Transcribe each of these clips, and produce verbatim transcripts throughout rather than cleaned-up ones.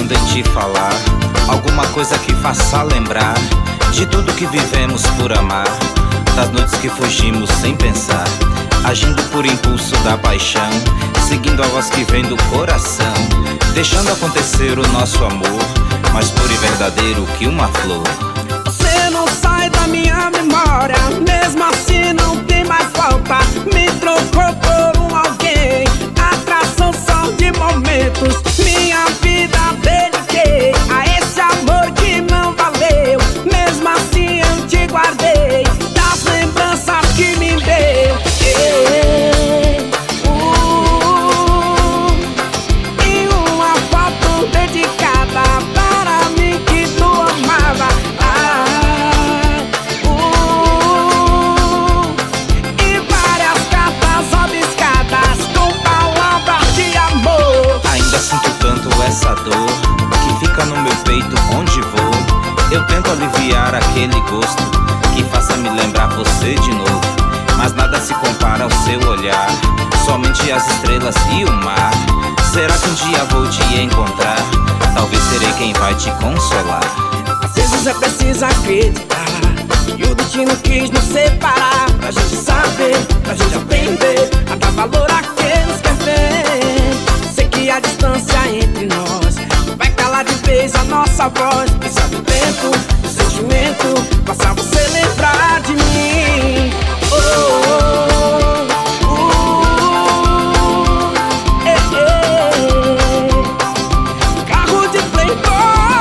pensando em te falar alguma coisa que faça lembrar de tudo que vivemos por amar, das noites que fugimos sem pensar, agindo por impulso da paixão, seguindo a voz que vem do coração, deixando acontecer o nosso amor, mais puro e verdadeiro que uma flor. Você não sai da minha memória, mesmo assim não tem mais volta. Me trocou por um alguém, atração só de momentos. Minha vida dediquei a esse amor que não valeu. Mesmo assim eu te guardei das lembranças que me deu. Ei, uh, e uma foto dedicada para mim que tu amava. Ah, uh, e várias cartas rabiscadas com palavras de amor. Ainda sinto tanto essa dor que fica no meu peito onde vou. Eu tento aliviar aquele gosto que faça me lembrar você de novo, mas nada se compara ao seu olhar, somente as estrelas e o mar. Será que um dia vou te encontrar? Talvez serei quem vai te consolar. Às vezes é preciso acreditar que o destino quis nos separar, pra gente saber, pra gente aprender a dar valor àqueles que vem. Sei que a distância entre nós vai calar de vez a nossa voz. Precisa do tempo, do sentimento, passar você lembrar de mim. Oh, oh, oh, uh, eh, eh. Carro de playboy.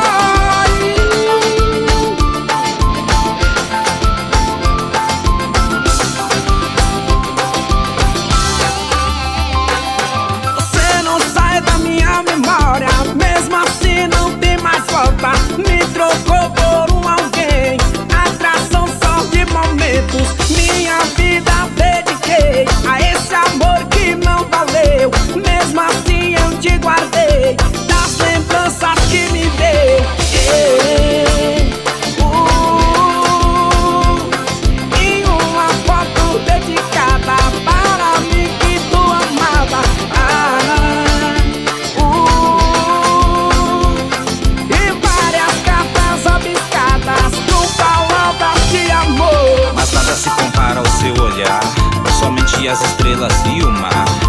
Você não sai da minha memória, mesmo assim não tem mais volta. Me trocou por um alguém, atração só de momentos. Minha vida dediquei a esse amor que não valeu. Mesmo assim eu te guardei das lembranças que me deu. Ei, uh, e uma foto dedicada para mim que tu amava. Ah, uh, e várias cartas rabiscadas com palavras de amor. Mas nada se compara ao seu olhar, somente as estrelas e o mar.